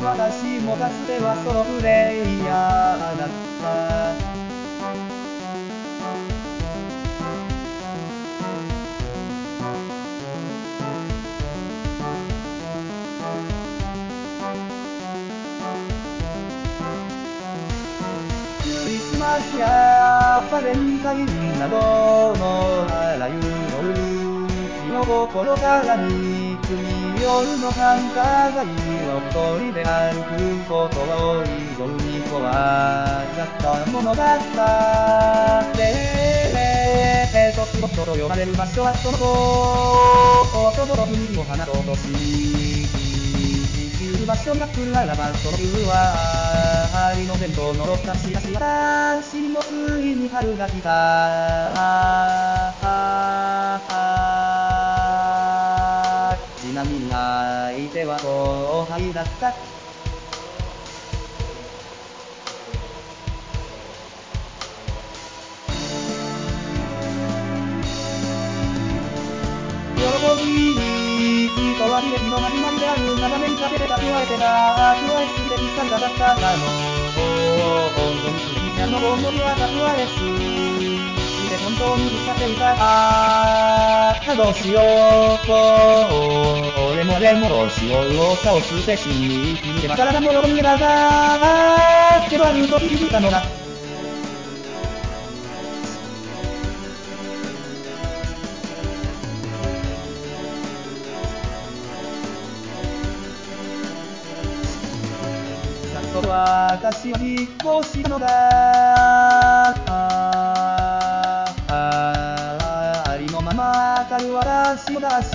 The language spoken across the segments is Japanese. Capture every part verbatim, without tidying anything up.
私もかつてはソロプレイヤーだった。クリスマスやバレンタインなどのあらゆる日の心からにくみ夜の繁華街を一人で歩くことを以上に怖かったものだった。で、えーと、スポットと呼ばれる場所はその後、とぼろ海を花と落とし、生きる場所が来るならばその冬は、針の弁当のろったしらし私にもついに春が来た。ちなみに相手は後輩だった。喜びに人は悲劇の始まりである。長年かけて蓄えてた蓄えすべき力だったがの本当にすべき者の思いは蓄えすして本当にぶつかっていた。ああどうしようと俺も俺もどうしようを倒すべしに気づけば体も喜んでたがけどある時気づいたのだ。それは私は実行したのだ。ありのまま明るい私を出した。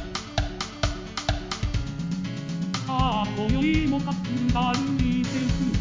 ああ今宵もかすんだるい季節